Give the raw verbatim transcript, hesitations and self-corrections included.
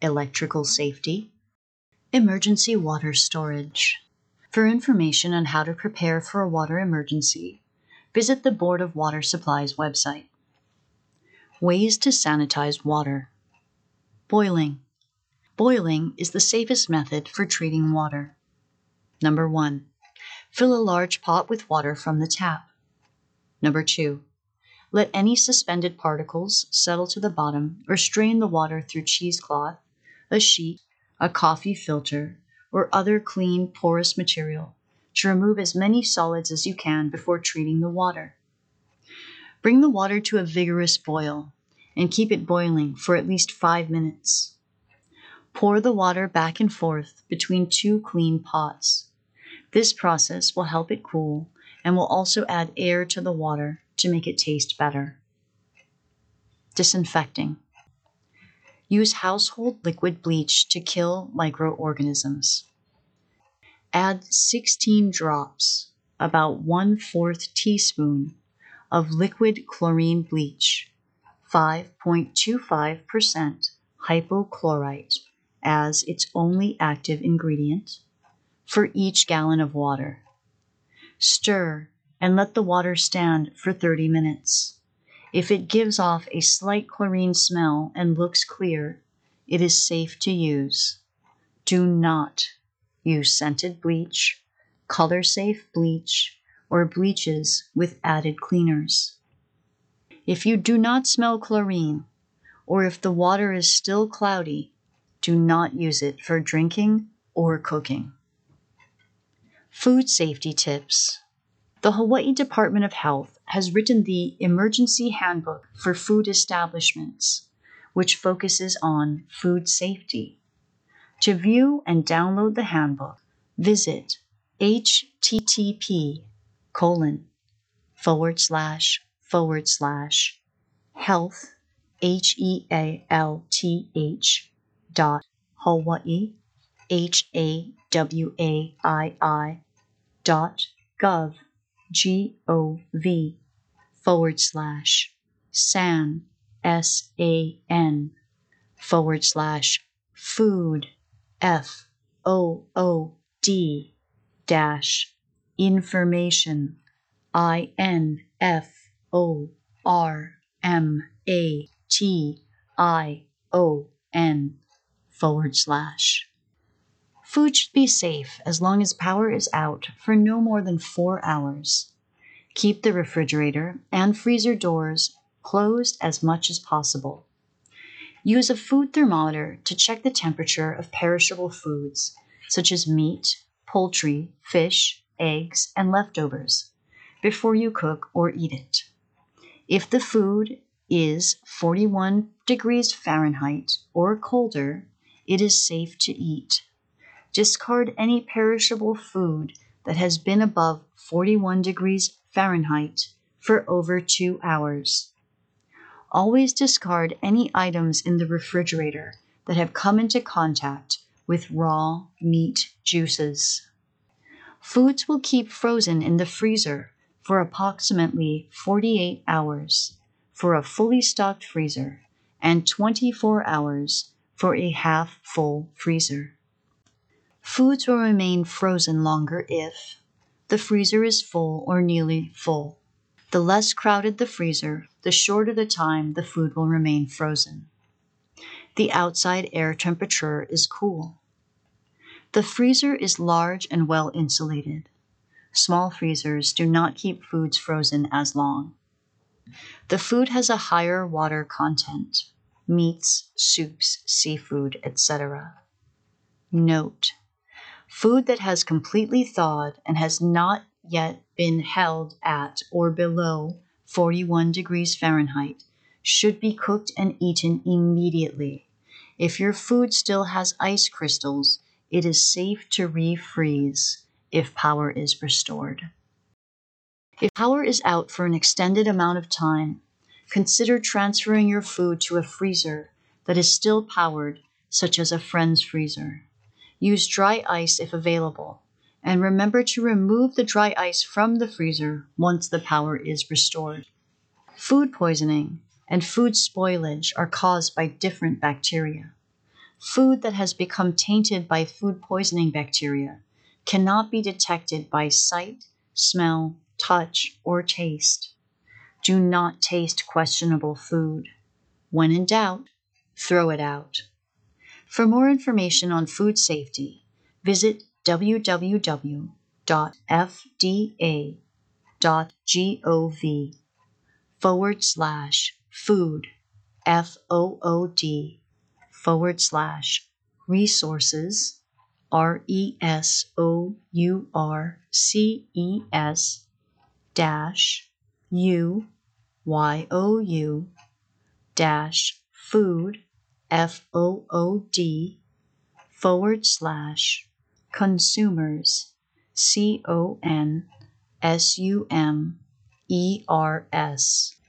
electrical safety, emergency water storage. For information on how to prepare for a water emergency, visit the Board of Water Supply's website. Ways to sanitize water. Boiling. Boiling is the safest method for treating water. Number one, fill a large pot with water from the tap. Number two, let any suspended particles settle to the bottom or strain the water through cheesecloth, a sheet, a coffee filter, or other clean, porous material to remove as many solids as you can before treating the water. Bring the water to a vigorous boil and keep it boiling for at least five minutes. Pour the water back and forth between two clean pots. This process will help it cool and will also add air to the water to make it taste better. Disinfecting. Use household liquid bleach to kill microorganisms. Add sixteen drops, about one-fourth teaspoon, of liquid chlorine bleach, five point two five percent hypochlorite as its only active ingredient, for each gallon of water. Stir and let the water stand for thirty minutes. If it gives off a slight chlorine smell and looks clear, it is safe to use. Do not use scented bleach, color-safe bleach, or bleaches with added cleaners. If you do not smell chlorine, or if the water is still cloudy, do not use it for drinking or cooking. Food safety tips. The Hawaii Department of Health has written the Emergency Handbook for Food Establishments, which focuses on food safety. To view and download the handbook, visit http colon forward slash forward slash health h e a l t h dot Hawaii h a w a i i dot gov G O V forward slash SAN, S A N, forward slash food, F O O D, dash, information, I N F O R M A T I O N, forward slash. Food should be safe as long as power is out for no more than four hours. Keep the refrigerator and freezer doors closed as much as possible. Use a food thermometer to check the temperature of perishable foods, such as meat, poultry, fish, eggs, and leftovers, before you cook or eat it. If the food is forty-one degrees Fahrenheit or colder, it is safe to eat. Discard any perishable food that has been above forty-one degrees Fahrenheit for over two hours. Always discard any items in the refrigerator that have come into contact with raw meat juices. Foods will keep frozen in the freezer for approximately forty-eight hours for a fully stocked freezer and twenty-four hours for a half-full freezer. Foods will remain frozen longer if the freezer is full or nearly full. The less crowded the freezer, the shorter the time the food will remain frozen. The outside air temperature is cool. The freezer is large and well insulated. Small freezers do not keep foods frozen as long. The food has a higher water content, meats, soups, seafood, et cetera. Note: food that has completely thawed and has not yet been held at or below forty-one degrees Fahrenheit should be cooked and eaten immediately. If your food still has ice crystals, it is safe to refreeze if power is restored. If power is out for an extended amount of time, consider transferring your food to a freezer that is still powered, such as a friend's freezer. Use dry ice if available, and remember to remove the dry ice from the freezer once the power is restored. Food poisoning and food spoilage are caused by different bacteria. Food that has become tainted by food poisoning bacteria cannot be detected by sight, smell, touch, or taste. Do not taste questionable food. When in doubt, throw it out. For more information on food safety, visit w w w dot f d a dot gov forward slash food, F O O D, forward slash resources, R E S O U R C E S, dash U, Y O U, dash food, F O O D, forward slash consumers, C O N S U M E R S.